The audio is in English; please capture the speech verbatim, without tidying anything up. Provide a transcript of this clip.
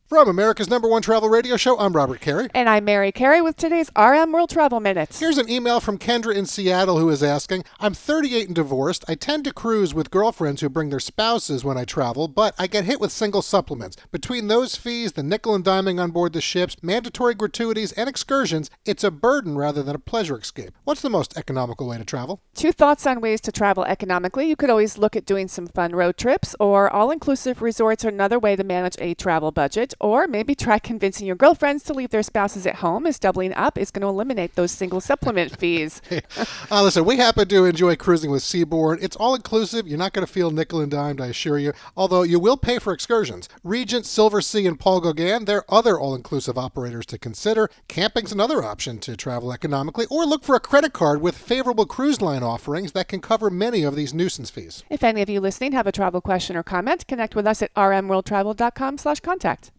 From America's number one travel radio show, I'm Robert Carey. And I'm Mary Carey with today's R M World Travel Minutes. Here's an email from Kendra in Seattle who is asking, I'm thirty-eight and divorced. I tend to cruise with girlfriends who bring their spouses when I travel, but I get hit with single supplements. Between those fees, the nickel and diming on board the ships, mandatory gratuities, and excursions, it's a burden rather than a pleasure escape. What's the most economical way to travel? Two thoughts on ways to travel economically. You could always look at doing some fun road trips, or all-inclusive resorts are another way to manage a travel budget. Or maybe try convincing your girlfriends to leave their spouses at home, as doubling up is going to eliminate those single supplement fees. uh, listen, we happen to enjoy cruising with Seabourn. It's all-inclusive. You're not going to feel nickel and dimed, I assure you, although you will pay for excursions. Regent, Silver Sea, and Paul Gauguin, they're other all-inclusive operators to consider. Camping's another option to travel economically, or look for a credit card with favorable cruise line offerings that can cover many of these nuisance fees. If any of you listening have a travel question or comment, connect with us at r m world travel dot com slash contact.